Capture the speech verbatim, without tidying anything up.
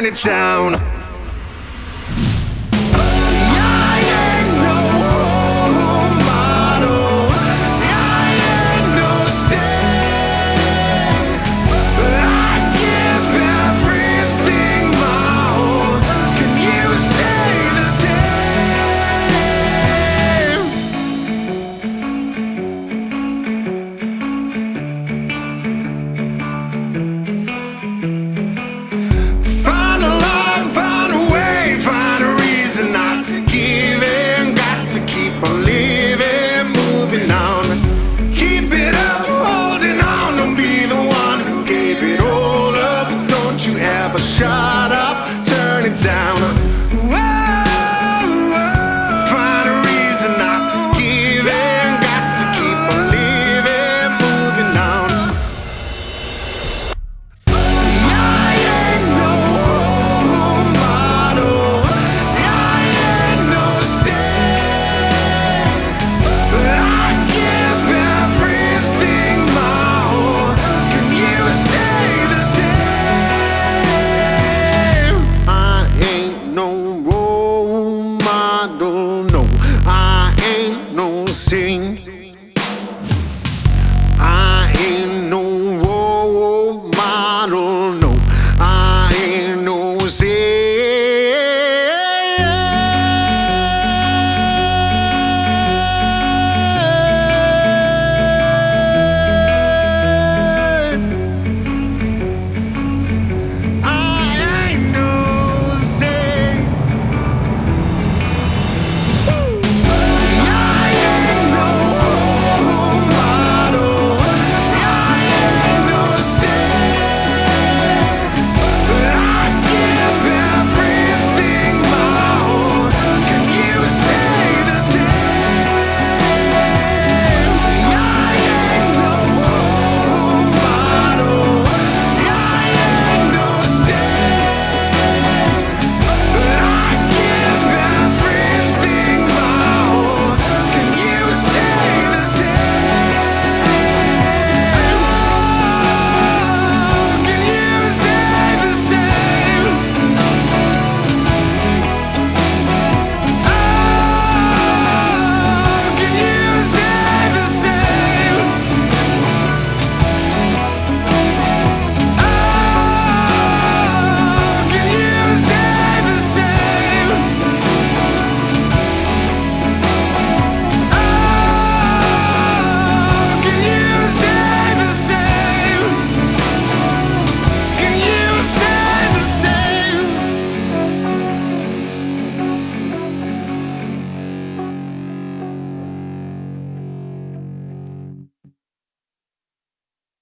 it down. Not to give in, got to keep on living, moving on. Keep it up, holding on, don't be the one who gave it all up. Don't you ever shut up, turn it down. Whoa, find a reason not to give in, got to keep on living, moving on. I ain't no role model. No, I ain't no saint.